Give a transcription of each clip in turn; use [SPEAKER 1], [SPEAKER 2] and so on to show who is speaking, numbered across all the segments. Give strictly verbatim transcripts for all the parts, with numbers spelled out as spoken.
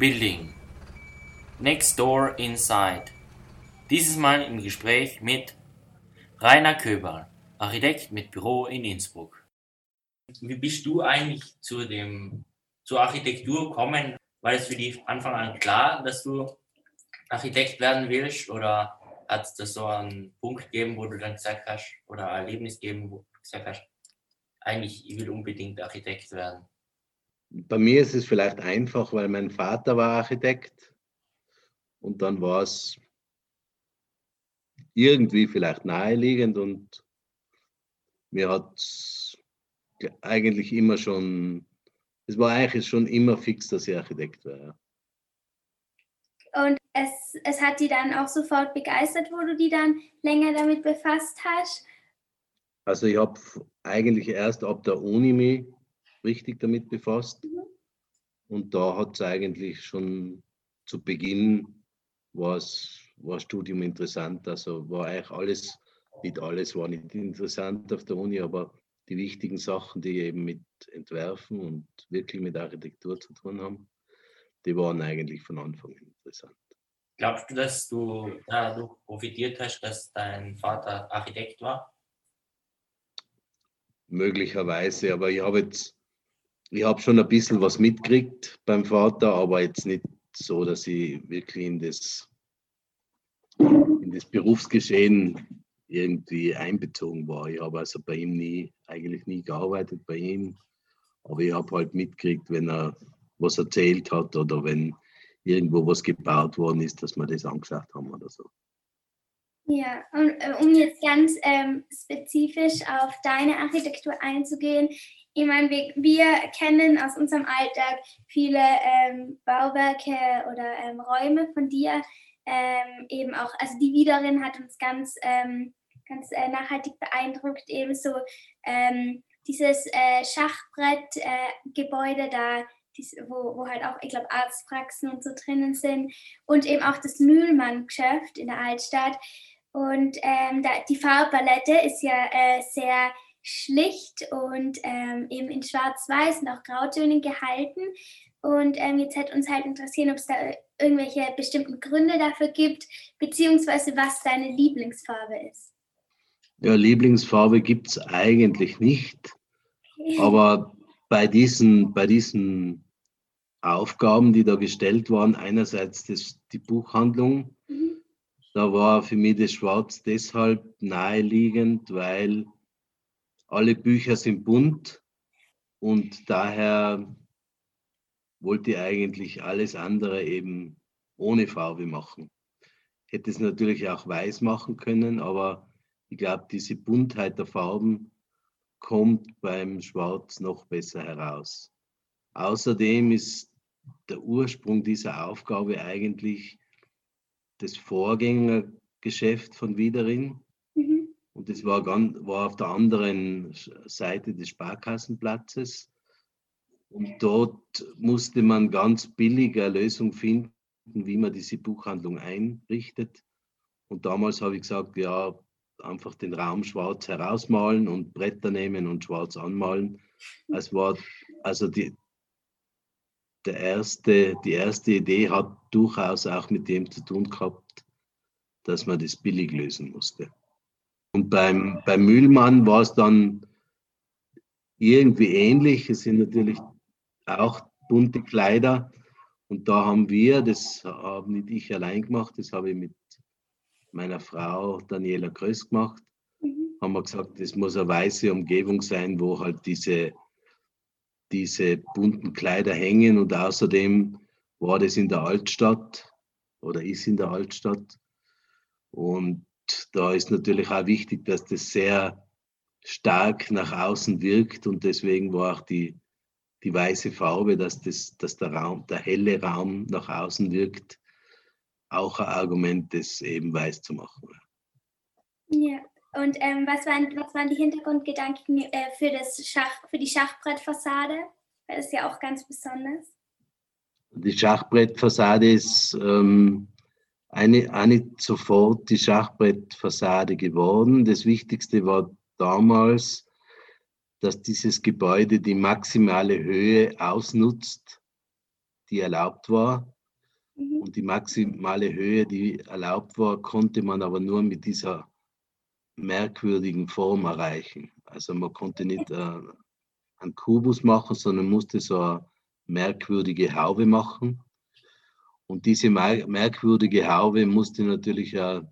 [SPEAKER 1] Building. Next Door Inside. Dieses Mal im Gespräch mit Rainer Köberl, Architekt mit Büro in Innsbruck. Wie bist du eigentlich zu dem, zur Architektur gekommen? War es für dich von Anfang an klar, dass du Architekt werden willst? Oder hat es da so einen Punkt gegeben, wo du dann gesagt hast, oder ein Erlebnis gegeben, wo du gesagt hast, eigentlich, ich will unbedingt Architekt werden?
[SPEAKER 2] Bei mir ist es vielleicht einfach, weil mein Vater war Architekt und dann war es irgendwie vielleicht naheliegend und mir hat es eigentlich immer schon, es war eigentlich schon immer fix, dass ich Architekt war.
[SPEAKER 3] Ja. Und es, es hat dich dann auch sofort begeistert, wo du dich dann länger damit befasst hast?
[SPEAKER 2] Also ich habe eigentlich erst ab der Uni mich richtig damit befasst. Mhm. Und da hat es eigentlich schon zu Beginn war das Studium interessant. Also war eigentlich alles, nicht alles war nicht interessant auf der Uni, aber die wichtigen Sachen, die eben mit Entwerfen und wirklich mit Architektur zu tun haben, die waren eigentlich von Anfang an interessant.
[SPEAKER 1] Glaubst du, dass du dadurch profitiert hast, dass dein Vater Architekt war?
[SPEAKER 2] Möglicherweise, aber ich habe jetzt Ich habe schon ein bisschen was mitgekriegt beim Vater, aber jetzt nicht so, dass ich wirklich in das, in das Berufsgeschehen irgendwie einbezogen war. Ich habe also bei ihm nie, eigentlich nie gearbeitet bei ihm, aber ich habe halt mitgekriegt, wenn er was erzählt hat oder wenn irgendwo was gebaut worden ist, dass wir das angeschaut haben oder so.
[SPEAKER 3] Ja, und äh, um jetzt ganz ähm, spezifisch auf deine Architektur einzugehen, ich meine, wir, wir kennen aus unserem Alltag viele ähm, Bauwerke oder ähm, Räume von dir, ähm, eben auch, also die Wiederin hat uns ganz, ähm, ganz äh, nachhaltig beeindruckt, ebenso ähm, dieses äh, Schachbrettgebäude äh, da, dies, wo, wo halt auch, ich glaube, Arztpraxen und so drinnen sind und eben auch das Mühlmann-Geschäft in der Altstadt. Und ähm, da, die Farbpalette ist ja äh, sehr schlicht und ähm, eben in Schwarz-Weiß und auch Grautönen gehalten. Und ähm, jetzt hätte uns halt interessieren, ob es da irgendwelche bestimmten Gründe dafür gibt, beziehungsweise was deine Lieblingsfarbe ist.
[SPEAKER 2] Ja, Lieblingsfarbe gibt es eigentlich nicht. Aber bei diesen, bei diesen Aufgaben, die da gestellt waren, einerseits das, die Buchhandlung, mhm. Da war für mich das Schwarz deshalb naheliegend, weil alle Bücher sind bunt und daher wollte ich eigentlich alles andere eben ohne Farbe machen. Hätte es natürlich auch weiß machen können, aber ich glaube, diese Buntheit der Farben kommt beim Schwarz noch besser heraus. Außerdem ist der Ursprung dieser Aufgabe eigentlich das Vorgängergeschäft von Wiederin. Mhm. Und das war, ganz, war auf der anderen Seite des Sparkassenplatzes. Und dort musste man ganz billig eine Lösung finden, wie man diese Buchhandlung einrichtet. Und damals habe ich gesagt, ja, einfach den Raum schwarz herausmalen und Bretter nehmen und schwarz anmalen. Es war, also die, der erste, die erste Idee hat durchaus auch mit dem zu tun gehabt, dass man das billig lösen musste. Und beim, beim Mühlmann war es dann irgendwie ähnlich. Es sind natürlich auch bunte Kleider. Und da haben wir, das habe nicht ich allein gemacht, das habe ich mit meiner Frau Daniela Kröss gemacht, mhm. haben wir gesagt, das muss eine weiße Umgebung sein, wo halt diese, diese bunten Kleider hängen. Und außerdem war das in der Altstadt oder ist in der Altstadt. Und da ist natürlich auch wichtig, dass das sehr stark nach außen wirkt und deswegen war auch die, die weiße Farbe, dass, das, dass der, Raum, der helle Raum nach außen wirkt, auch ein Argument, das eben weiß zu machen.
[SPEAKER 3] Ja, und ähm, was, waren, was waren die Hintergrundgedanken äh, für, das Schach, für die Schachbrettfassade? Das ist ja auch ganz besonders.
[SPEAKER 2] Die Schachbrettfassade ist ähm, eine, eine sofort die Schachbrettfassade geworden. Das Wichtigste war damals, dass dieses Gebäude die maximale Höhe ausnutzt, die erlaubt war.
[SPEAKER 3] Mhm.
[SPEAKER 2] Und die maximale Höhe, die erlaubt war, konnte man aber nur mit dieser merkwürdigen Form erreichen. Also man konnte nicht äh, einen Kubus machen, sondern musste so eine merkwürdige Haube machen. Und diese mer merkwürdige Haube musste natürlich äh,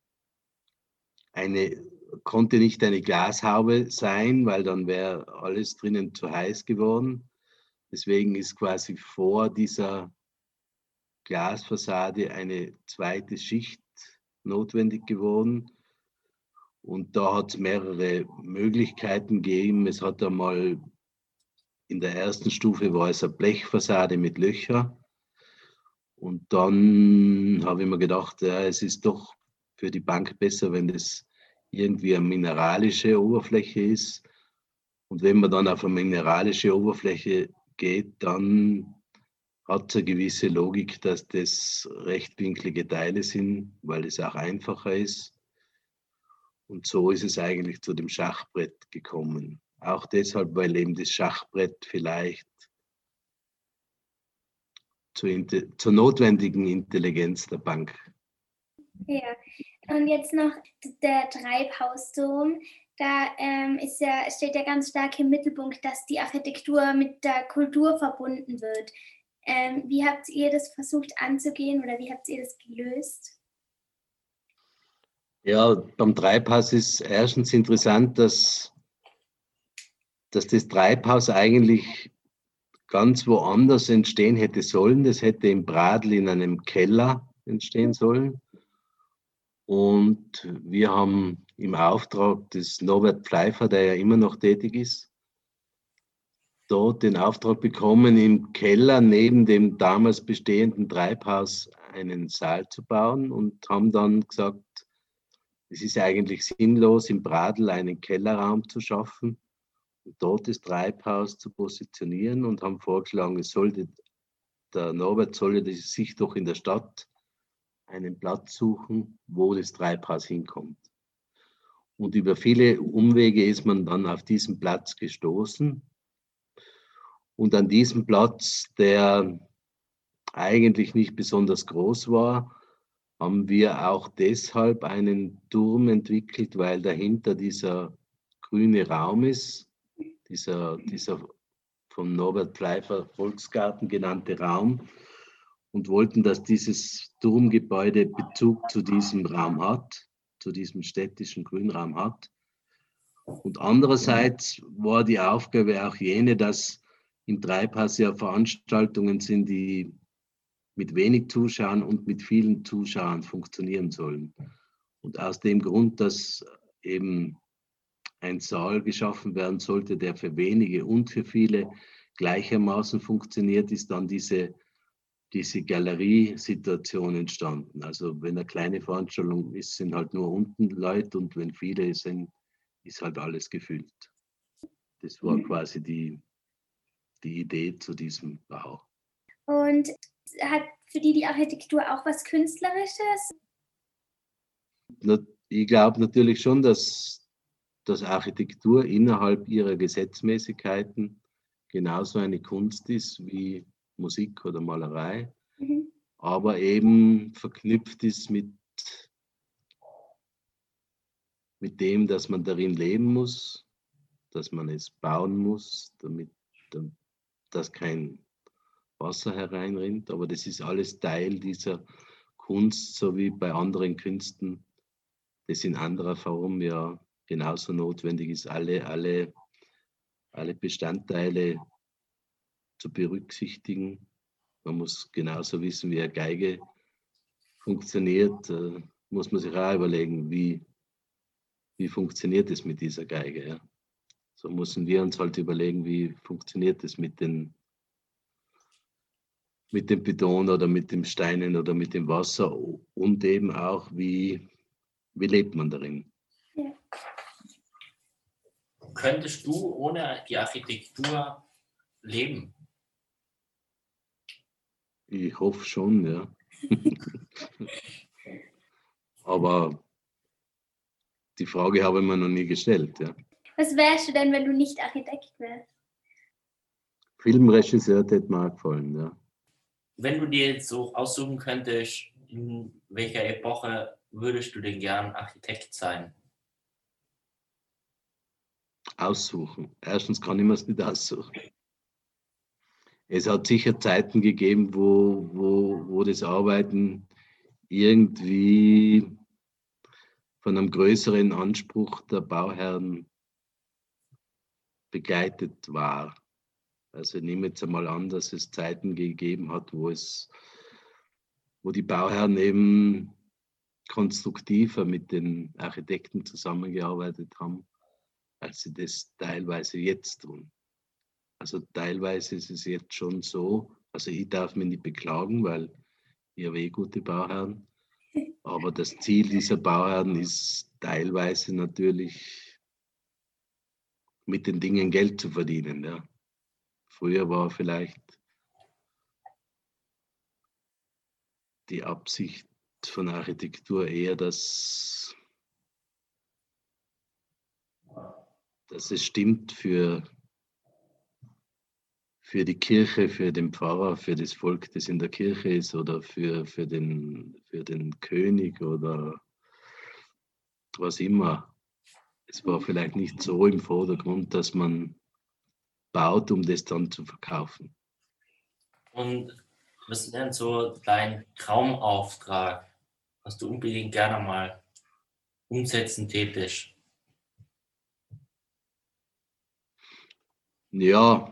[SPEAKER 2] eine, konnte nicht eine Glashaube sein, weil dann wäre alles drinnen zu heiß geworden. Deswegen ist quasi vor dieser Glasfassade eine zweite Schicht notwendig geworden. Und da hat es mehrere Möglichkeiten gegeben. Es hat einmal in der ersten Stufe war es eine Blechfassade mit Löchern. Und dann habe ich mir gedacht, ja, es ist doch für die Bank besser, wenn das irgendwie eine mineralische Oberfläche ist. Und wenn man dann auf eine mineralische Oberfläche geht, dann hat es eine gewisse Logik, dass das rechtwinklige Teile sind, weil es auch einfacher ist. Und so ist es eigentlich zu dem Schachbrett gekommen. Auch deshalb, weil eben das Schachbrett vielleicht zur, zur notwendigen Intelligenz der Bank.
[SPEAKER 3] Ja, und jetzt noch der Treibhausturm. Da ähm, ist ja, steht ja ganz stark im Mittelpunkt, dass die Architektur mit der Kultur verbunden wird. Ähm, wie habt ihr das versucht anzugehen oder wie habt ihr das gelöst?
[SPEAKER 2] Ja, beim Treibhaus ist erstens interessant, dass, dass das Treibhaus eigentlich ganz woanders entstehen hätte sollen. Das hätte im Pradl in einem Keller entstehen sollen. Und wir haben im Auftrag des Norbert Pfeiffer, der ja immer noch tätig ist, dort den Auftrag bekommen, im Keller neben dem damals bestehenden Treibhaus einen Saal zu bauen und haben dann gesagt, es ist eigentlich sinnlos, im Pradl einen Kellerraum zu schaffen und dort das Treibhaus zu positionieren und haben vorgeschlagen, es sollte, der Norbert sollte sich doch in der Stadt einen Platz suchen, wo das Treibhaus hinkommt. Und über viele Umwege ist man dann auf diesen Platz gestoßen. Und an diesem Platz, der eigentlich nicht besonders groß war, haben wir auch deshalb einen Turm entwickelt, weil dahinter dieser grüne Raum ist, dieser, dieser von Norbert Pfeiffer Volksgarten genannte Raum, und wollten, dass dieses Turmgebäude Bezug zu diesem Raum hat, zu diesem städtischen Grünraum hat. Und andererseits war die Aufgabe auch jene, dass im Treibhaus ja Veranstaltungen sind, die mit wenig Zuschauern und mit vielen Zuschauern funktionieren sollen. Und aus dem Grund, dass eben ein Saal geschaffen werden sollte, der für wenige und für viele gleichermaßen funktioniert, ist dann diese, diese Galeriesituation entstanden. Also wenn eine kleine Veranstaltung ist, sind halt nur unten Leute, und wenn viele sind, ist halt alles gefüllt. Das war quasi die, die Idee zu diesem Bau.
[SPEAKER 3] Und hat für die die Architektur auch was Künstlerisches?
[SPEAKER 2] Ich glaube natürlich schon, dass, dass Architektur innerhalb ihrer Gesetzmäßigkeiten genauso eine Kunst ist wie Musik oder Malerei, mhm. aber eben verknüpft ist mit, mit dem, dass man darin leben muss, dass man es bauen muss, damit dass kein Wasser hereinrinnt. Aber das ist alles Teil dieser Kunst, so wie bei anderen Künsten, das in anderer Form ja genauso notwendig ist, alle, alle, alle Bestandteile zu berücksichtigen. Man muss genauso wissen, wie eine Geige funktioniert, äh, muss man sich auch überlegen, wie, wie funktioniert es mit dieser Geige. Ja? So müssen wir uns halt überlegen, wie funktioniert es mit den, mit dem Beton oder mit den Steinen oder mit dem Wasser, und eben auch, wie, wie lebt man darin.
[SPEAKER 3] Ja.
[SPEAKER 1] Könntest du ohne die Architektur leben?
[SPEAKER 2] Ich hoffe schon, ja. Aber die Frage habe ich mir noch nie gestellt. Ja.
[SPEAKER 3] Was wärst du denn, wenn du nicht Architekt wärst?
[SPEAKER 2] Filmregisseur hätte mir auch gefallen, ja.
[SPEAKER 1] wenn du dir jetzt so aussuchen könntest, in welcher Epoche würdest du denn gern Architekt sein?
[SPEAKER 2] Aussuchen. Erstens kann ich mir es nicht aussuchen. Es hat sicher Zeiten gegeben, wo, wo, wo das Arbeiten irgendwie von einem größeren Anspruch der Bauherren begleitet war. Also ich nehme jetzt einmal an, dass es Zeiten gegeben hat, wo es, wo die Bauherren eben konstruktiver mit den Architekten zusammengearbeitet haben, als sie das teilweise jetzt tun. Also teilweise ist es jetzt schon so, also ich darf mich nicht beklagen, weil ich habe eh gute Bauherren, aber das Ziel dieser Bauherren ist teilweise natürlich mit den Dingen Geld zu verdienen. Ja. Früher war vielleicht die Absicht von Architektur eher, dass, dass es stimmt für, für die Kirche, für den Pfarrer, für das Volk, das in der Kirche ist oder für, für, den, für den König oder was immer. Es war vielleicht nicht so im Vordergrund, dass man baut, um das dann zu verkaufen.
[SPEAKER 1] Und was ist denn so dein Traumauftrag, was du unbedingt gerne mal umsetzen tätest?
[SPEAKER 2] Ja,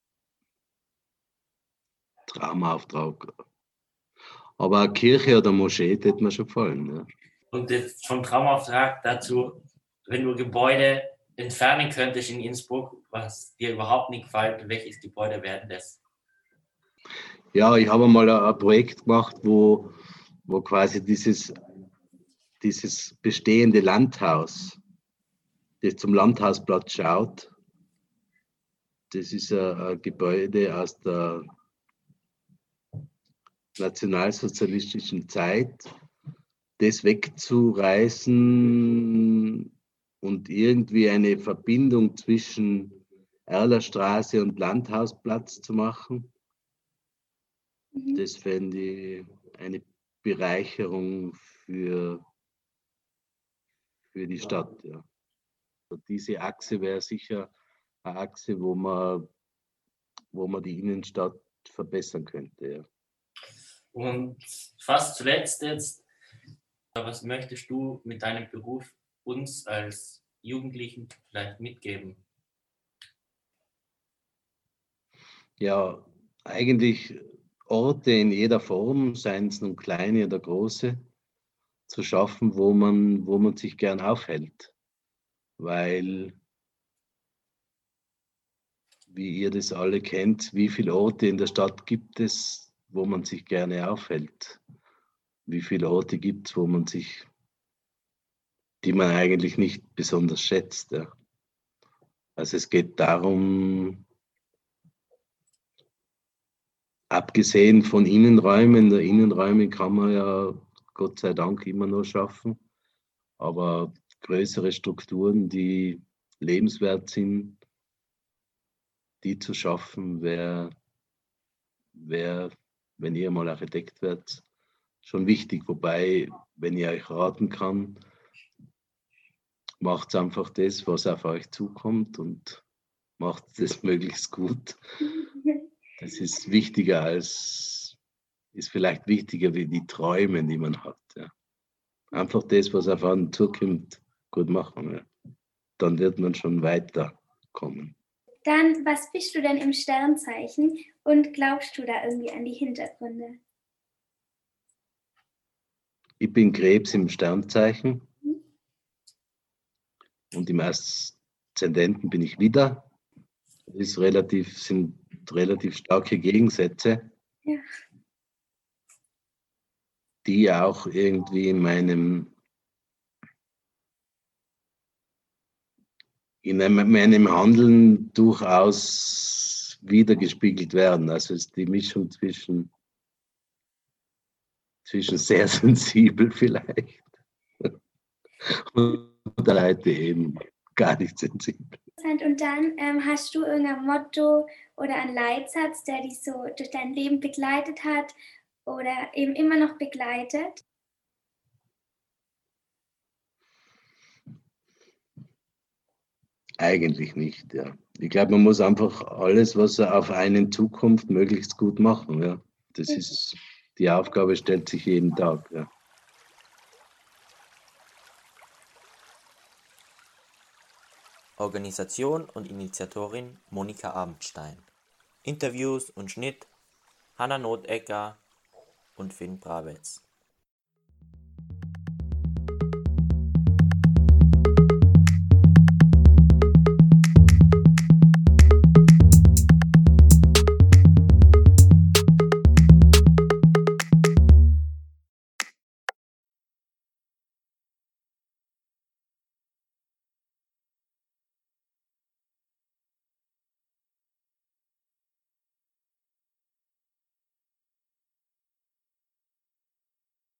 [SPEAKER 2] Traumauftrag. Aber eine Kirche oder Moschee hätte mir schon gefallen. Ja.
[SPEAKER 1] Und jetzt vom Traumauftrag dazu, wenn du Gebäude entfernen könntest in Innsbruck, was dir überhaupt nicht gefällt, welches Gebäude wäre das?
[SPEAKER 2] Ja, ich habe mal ein, ein Projekt gemacht, wo, wo quasi dieses, dieses bestehende Landhaus, das zum Landhausplatz schaut, das ist ein, ein Gebäude aus der nationalsozialistischen Zeit, das wegzureißen und irgendwie eine Verbindung zwischen Erlerstraße und Landhausplatz zu machen.
[SPEAKER 3] Mhm.
[SPEAKER 2] Das fände ich eine Bereicherung für, für die Stadt. Ja. Und diese Achse wäre sicher eine Achse, wo man, wo man die Innenstadt verbessern könnte. Ja.
[SPEAKER 1] Und fast zuletzt jetzt, was möchtest du mit deinem Beruf uns als Jugendlichen vielleicht mitgeben?
[SPEAKER 2] Ja, eigentlich Orte in jeder Form, seien es nun kleine oder große, zu schaffen, wo man, wo man sich gern aufhält. Weil, wie ihr das alle kennt, wie viele Orte in der Stadt gibt es, wo man sich gerne aufhält? Wie viele Orte gibt es, wo man sich, die man eigentlich nicht besonders schätzt? Ja. Also es geht darum, abgesehen von Innenräumen, der Innenräume kann man ja Gott sei Dank immer noch schaffen, aber größere Strukturen, die lebenswert sind, die zu schaffen, wäre, wär, wenn ihr mal Architekt werdet, schon wichtig. Wobei, wenn ich euch raten kann, macht einfach das, was auf euch zukommt und macht es möglichst gut. Das ist wichtiger als, ist vielleicht wichtiger wie die Träume, die man hat. Ja. Einfach das, was auf einen zukommt, gut machen. Ja. Dann wird man schon weiterkommen.
[SPEAKER 3] Dann, was bist du denn im Sternzeichen und glaubst du da irgendwie an die Hintergründe?
[SPEAKER 2] Ich bin Krebs im Sternzeichen und im Aszendenten bin ich Widder. Das ist relativ, sind relativ starke Gegensätze,
[SPEAKER 3] Ja.
[SPEAKER 2] die auch irgendwie in meinem, in meinem Handeln durchaus wiedergespiegelt werden. Also es ist die Mischung zwischen, zwischen sehr sensibel vielleicht und der Leute eben gar nicht sensibel.
[SPEAKER 3] Das interessant. Und dann ähm, hast du irgendein Motto oder einen Leitsatz, der dich so durch dein Leben begleitet hat oder eben immer noch begleitet?
[SPEAKER 2] Eigentlich nicht, ja. Ich glaube, man muss einfach alles, was auf einen zukommt, möglichst gut machen, ja. Das ist, die Aufgabe stellt sich jeden Tag, ja.
[SPEAKER 1] Organisation und Initiatorin Monika Abendstein. Interviews und Schnitt Hanna Notecker und Finn Brabetz.